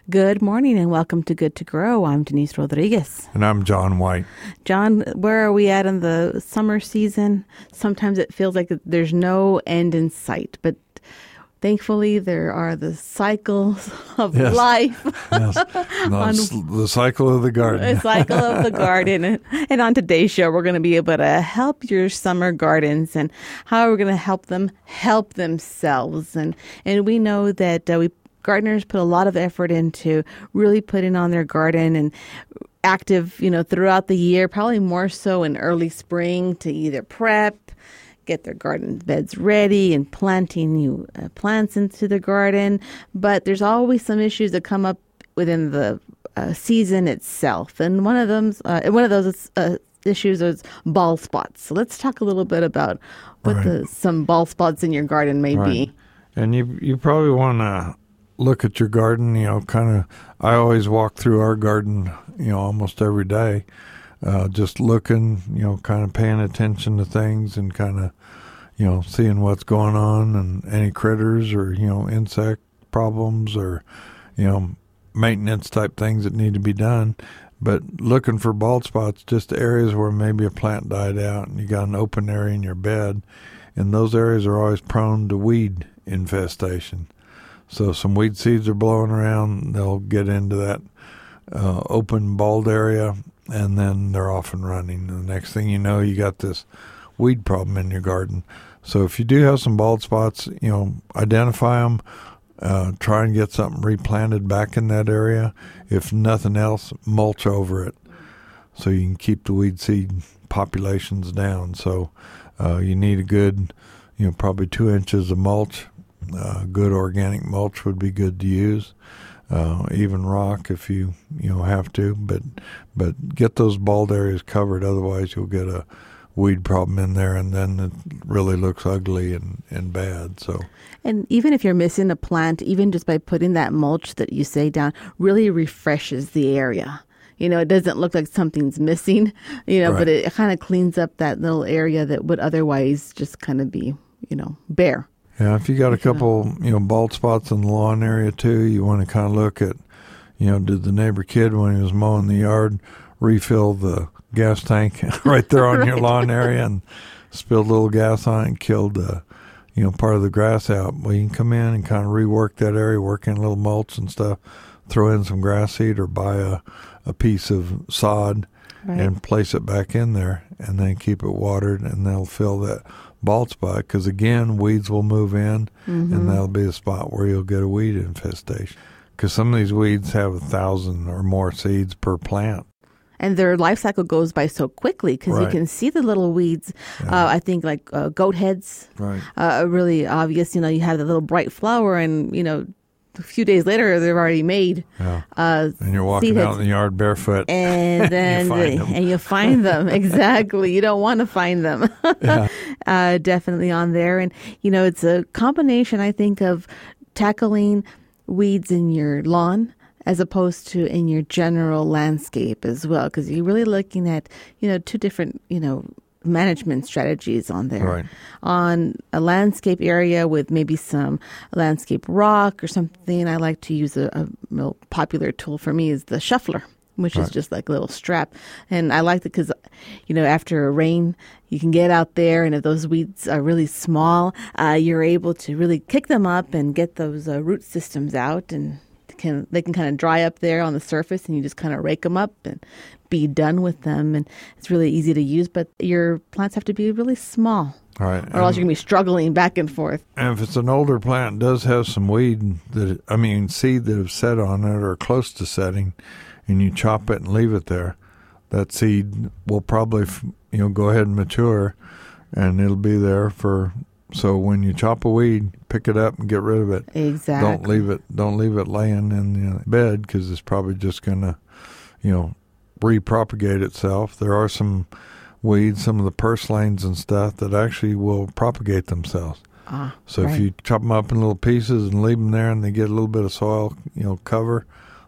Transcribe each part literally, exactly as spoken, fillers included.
Good morning and welcome to Good to Grow. I'm Denise Rodriguez. And I'm John White. John, where are we at in the summer season? Sometimes it feels like there's no end in sight, but thankfully there are the cycles of yes. life. yes. No, on, the cycle of the garden. The cycle of the garden. And on today's show, we're going to be able to help your summer gardens and how we're going to help them help themselves. And, and we know that uh, we gardeners put a lot of effort into really putting on their garden and active, you know, throughout the year, probably more so in early spring to either prep, get their garden beds ready and planting new uh, plants into the garden. But there's always some issues that come up within the uh, season itself. And one of them, uh, one of those uh, issues is bald spots. So let's talk a little bit about what right. the, some bald spots in your garden may right. be. And you you probably want to look at your garden, you know, kind of, I always walk through our garden, you know, almost every day, uh, just looking, you know, kind of paying attention to things and kind of, you know, seeing what's going on and any critters or, you know, insect problems or, you know, maintenance type things that need to be done. But looking for bald spots, just areas where maybe a plant died out and you got an open area in your bed. And those areas are always prone to weed infestation. So some weed seeds are blowing around, they'll get into that uh, open bald area, and then they're off and running. And the next thing you know, you got this weed problem in your garden. So if you do have some bald spots, you know, identify them, uh, try and get something replanted back in that area. If nothing else, mulch over it so you can keep the weed seed populations down. So uh, you need a good, you know, probably two inches of mulch. Uh, good organic mulch would be good to use, uh, even rock if you you know have to, but but get those bald areas covered. Otherwise, you'll get a weed problem in there, and then it really looks ugly and, and bad. So, and even if you're missing a plant, even just by putting that mulch that you say down, really refreshes the area. You know, it doesn't look like something's missing. You know, right. but it kind of cleans up that little area that would otherwise just kind of be, you know, bare. Yeah, if you got a couple, you know, bald spots in the lawn area too, you want to kind of look at, you know, did the neighbor kid when he was mowing the yard refill the gas tank right there on right. your lawn area and spilled a little gas on it and killed, the, you know, part of the grass out? Well, you can come in and kind of rework that area, work in a little mulch and stuff, throw in some grass seed or buy a, a piece of sod right. and place it back in there and then keep it watered, and they'll fill that bald spot, because again, weeds will move in, mm-hmm. and that'll be a spot where you'll get a weed infestation, because some of these weeds have a thousand or more seeds per plant. And their life cycle goes by so quickly because right. you can see the little weeds. Yeah. Uh, I think like uh, goat heads right. uh, are really obvious. You know, you have the little bright flower, and you know, a few days later, they're already made. Yeah. Uh, and you're walking out in the yard barefoot. And then you find them. And you find them. Exactly. You don't want to find them. Yeah. uh, definitely on there. And, you know, it's a combination, I think, of tackling weeds in your lawn as opposed to in your general landscape as well. Because you're really looking at, you know, two different, you know, management strategies on there. Right. On a landscape area with maybe some landscape rock or something, I like to use a, a real popular tool for me is the shuffler, which right. is just like a little strap. And I like it because, you know, after a rain, you can get out there, and if those weeds are really small, uh, you're able to really kick them up and get those uh, root systems out, and can they can kind of dry up there on the surface, and you just kind of rake them up and be done with them. And it's really easy to use, but your plants have to be really small. All right. Or else you're going to be struggling back and forth. And if it's an older plant, it does have some weed, that I mean, seed that have set on it or close to setting, and you chop it and leave it there, that seed will probably, you know, go ahead and mature, and it'll be there for, so when you chop a weed, pick it up and get rid of it. Exactly. Don't leave it, don't leave it laying in the bed, because it's probably just going to, you know, repropagate itself. There are some weeds, some of the purslanes and stuff, that actually will propagate themselves. Ah, so right. if you chop them up in little pieces and leave them there, and they get a little bit of soil, you know, cover,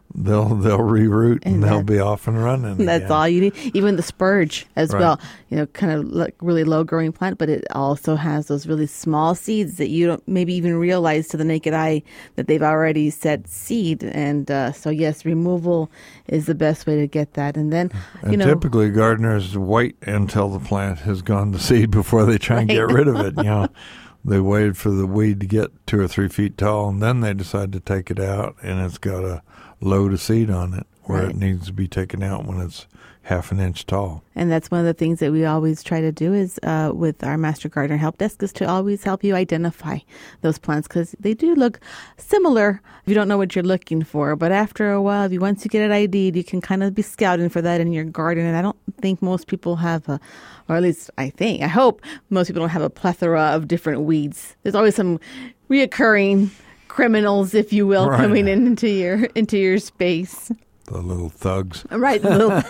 they'll they'll reroot and, and they'll be off and running. That's again. all you need. Even the spurge as Right. well. You know, kind of like really low growing plant, but it also has those really small seeds that you don't maybe even realize to the naked eye that they've already set seed. And uh, so yes, removal is the best way to get that. And then And you know, typically gardeners wait until the plant has gone to seed before they try and Right. get rid of it. You know, they waited for the weed to get two or three feet tall, and then they decide to take it out, and it's got a load of seed on it where Right. it needs to be taken out when it's half an inch tall. And that's one of the things that we always try to do is uh, with our Master Gardener Help Desk is to always help you identify those plants because they do look similar if you don't know what you're looking for. But after a while, if you once you get it I D'd, you can kind of be scouting for that in your garden. And I don't think most people have a, or at least I think, I hope most people don't have a plethora of different weeds. There's always some reoccurring criminals, if you will, Right. coming in into your into your space. The little thugs. Right. Little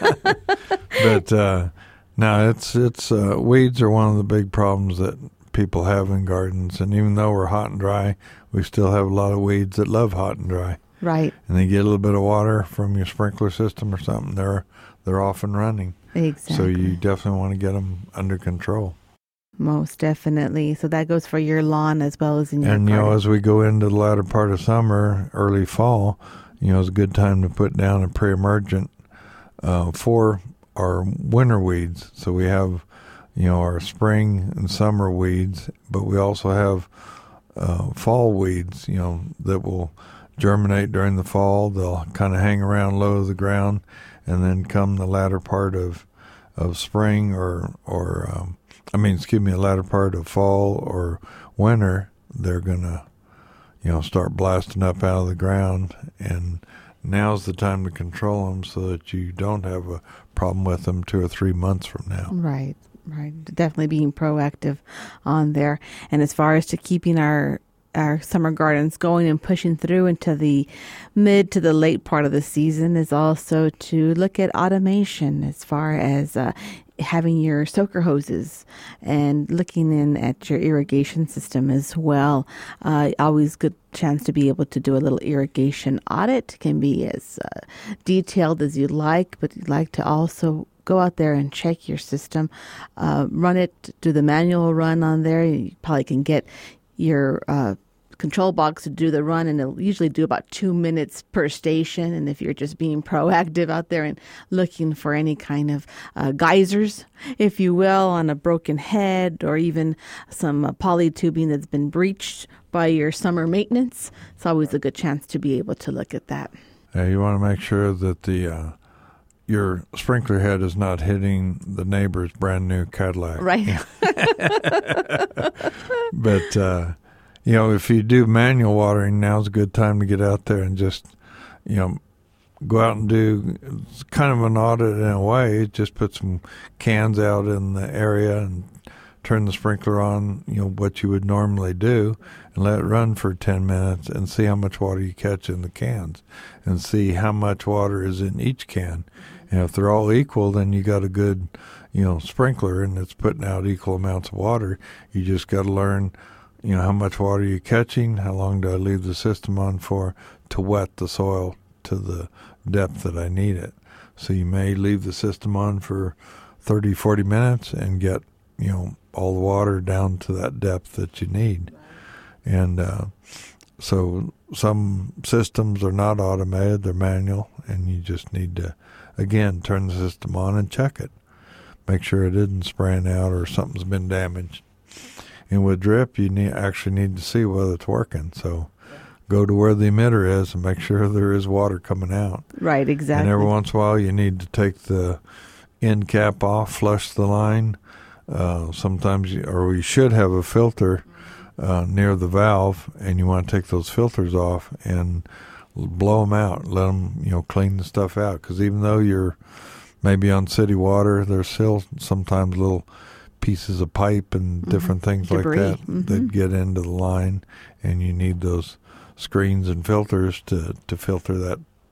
But uh, no, it's it's uh, weeds are one of the big problems that people have in gardens. And even though we're hot and dry, we still have a lot of weeds that love hot and dry. Right. And they get a little bit of water from your sprinkler system or something, they're they're off and running. Exactly. So you definitely want to get them under control. Most definitely. So that goes for your lawn as well as in your And you know, garden. as we go into the latter part of summer, early fall, you know, it's a good time to put down a pre-emergent uh, for our winter weeds. So we have, you know, our spring and summer weeds, but we also have uh, fall weeds, you know, that will germinate during the fall. They'll kind of hang around low to the ground, and then come the latter part of of spring or or um, I mean, excuse me, the latter part of fall or winter, they're gonna, you know, start blasting up out of the ground, and now's the time to control them so that you don't have a problem with them two or three months from now. Right, right. Definitely being proactive on there. And as far as to keeping our our summer gardens going and pushing through into the mid to the late part of the season is also to look at automation as far as uh, having your soaker hoses and looking in at your irrigation system as well. Uh, always good chance to be able to do a little irrigation audit. Can be as uh, detailed as you like, but you'd like to also go out there and check your system, uh, run it, do the manual run on there. You probably can get your uh, control box to do the run, and it'll usually do about two minutes per station. And if you're just being proactive out there and looking for any kind of uh, geysers, if you will, on a broken head or even some uh, poly tubing that's been breached by your summer maintenance, it's always a good chance to be able to look at that. Uh, you want to make sure that the uh, your sprinkler head is not hitting the neighbor's brand new Cadillac. Right. But, uh, you know, if you do manual watering, now's a good time to get out there and just, you know, go out and do it's kind of an audit in a way. Just put some cans out in the area and turn the sprinkler on, you know, what you would normally do, and let it run for ten minutes and see how much water you catch in the cans and see how much water is in each can. And if they're all equal, then you got a good, you know, sprinkler, and it's putting out equal amounts of water. You just got to learn, you know, how much water you're catching, how long do I leave the system on for to wet the soil to the depth that I need it. So you may leave the system on for thirty, forty minutes and get, you know, all the water down to that depth that you need. And uh, so some systems are not automated, they're manual, and you just need to, again, turn the system on and check it. Make sure it isn't spraying out or something's been damaged. And with drip, you need actually need to see whether it's working. So go to where the emitter is and make sure there is water coming out. Right, exactly. And every once in a while, you need to take the end cap off, flush the line. Uh, sometimes, you, or you should have a filter uh, near the valve, and you want to take those filters off and blow them out. Let them, you know, clean the stuff out. Because even though you're maybe on city water, there's still sometimes little pieces of pipe and different mm-hmm. things Debris. like that mm-hmm. that get into the line, and you need those screens and filters to, to filter that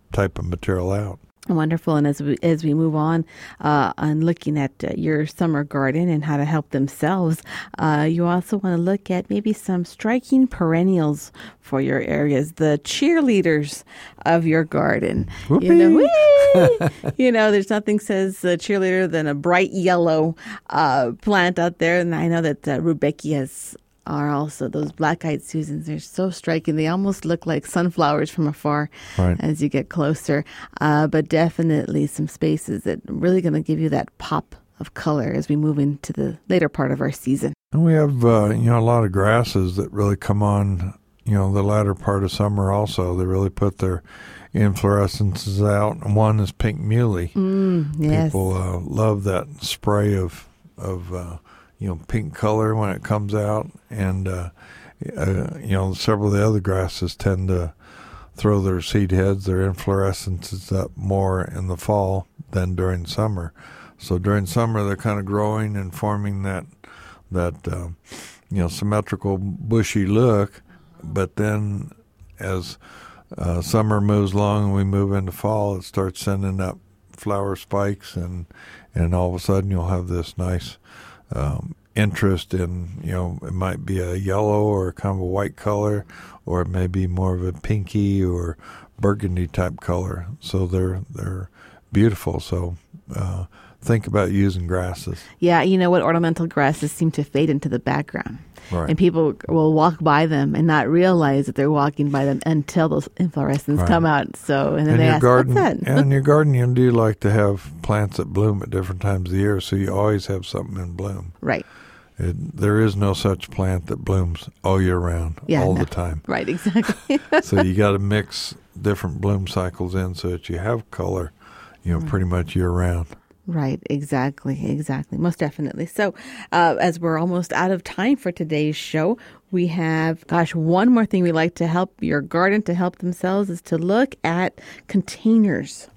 type of material out. Wonderful. And as we, as we move on uh, on looking at uh, your summer garden and how to help themselves, uh, you also want to look at maybe some striking perennials for your areas, the cheerleaders of your garden. Whoopee. You know, whee! You know, there's nothing says uh, cheerleader than a bright yellow uh, plant out there. And I know that uh, Rudbeckias are also those black-eyed Susans. They're so striking. They almost look like sunflowers from afar Right. as you get closer. Uh, but definitely some spaces that are really going to give you that pop of color as we move into the later part of our season. And we have, uh, you know, a lot of grasses that really come on, you know, the latter part of summer also. They really put their inflorescences out. And one is pink muley. Mm, yes. People uh, love that spray of, of uh, you know, pink color when it comes out. And, uh, uh, you know, several of the other grasses tend to throw their seed heads, their inflorescences up more in the fall than during summer. So during summer, they're kind of growing and forming that, that uh, you know, symmetrical, bushy look. But then as uh, summer moves along and we move into fall, it starts sending up flower spikes, and, and all of a sudden you'll have this nice Um, interest in, you know, it might be a yellow or kind of a white color, or it may be more of a pinky or burgundy type color. So they're they're beautiful. So uh, think about using grasses. Yeah, you know what? Ornamental grasses seem to fade into the background. Right. And people will walk by them and not realize that they're walking by them until those inflorescences Right. come out. So, and then in they your ask, garden, what's that? yeah, in your garden, you do like to have plants that bloom at different times of the year, so you always have something in bloom. Right. It, there is no such plant that blooms all year round, Yeah, all no. the time. Right, exactly. So you got to mix different bloom cycles in so that you have color, you know, pretty much year round. Right, exactly, exactly. Most definitely. So uh, as we're almost out of time for today's show, we have, gosh, one more thing we like to help your garden to help themselves is to look at containers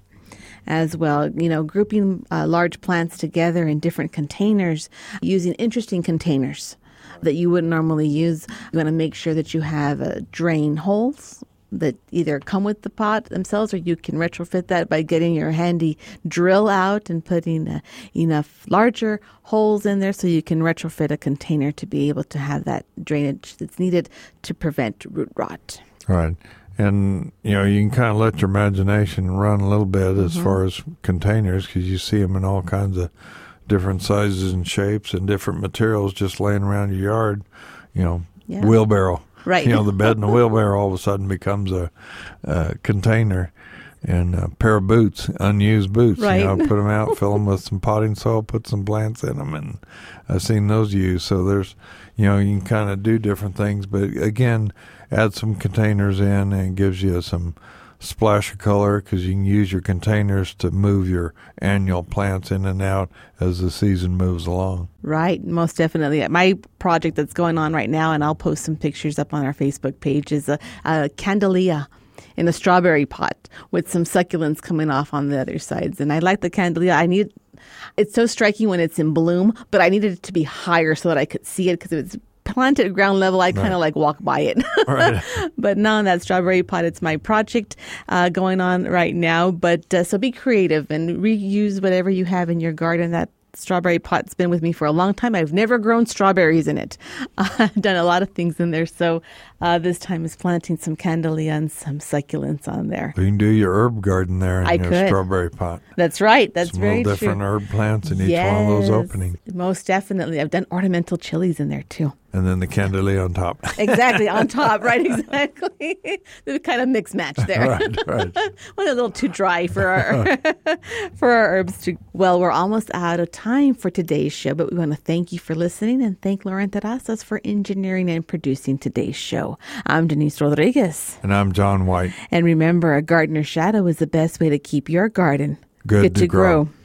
as well. You know, grouping uh, large plants together in different containers, using interesting containers that you wouldn't normally use. You want to make sure that you have uh, drain holes that either come with the pot themselves, or you can retrofit that by getting your handy drill out and putting uh, enough larger holes in there so you can retrofit a container to be able to have that drainage that's needed to prevent root rot. Right. And, you know, you can kind of let your imagination run a little bit as Mm-hmm. far as containers, because you see them in all kinds of different sizes and shapes and different materials just laying around your yard. You know, Yeah. wheelbarrow. Right. You know, the bed in the wheelbarrow all of a sudden becomes a, a container. And a pair of boots, unused boots. Right. You know, put them out, fill them with some potting soil, put some plants in them, and I've seen those used. So there's, you know, you can kind of do different things. But again, add some containers in, and it gives you some splash of color, because you can use your containers to move your annual plants in and out as the season moves along. Right, most definitely. My project that's going on right now, and I'll post some pictures up on our Facebook page, is a, a candelia in a strawberry pot with some succulents coming off on the other sides. And I like the candelia. I need, it's so striking when it's in bloom, but I needed it to be higher so that I could see it, because if it's planted at ground level, I kind of like walk by it. Right. But now in that strawberry pot, it's my project uh, going on right now. But uh, so be creative and reuse whatever you have in your garden. That strawberry pot's been with me for a long time. I've never grown strawberries in it. Uh, I've done a lot of things in there. So uh, this time is planting some candelia and some succulents on there. You can do your herb garden there in I your could. strawberry pot. That's right. That's Some very little different true. herb plants in each one of those openings. Most definitely. I've done ornamental chilies in there too. And then the candelia on top. Exactly, on top, right, exactly. The kind of mix match there. Right, right. Went a little too dry for our for our herbs to. Well, we're almost out of time for today's show, but we want to thank you for listening and thank Lauren Terrazas for engineering and producing today's show. I'm Denise Rodriguez. And I'm John White. And remember, a gardener's shadow is the best way to keep your garden Good to grow.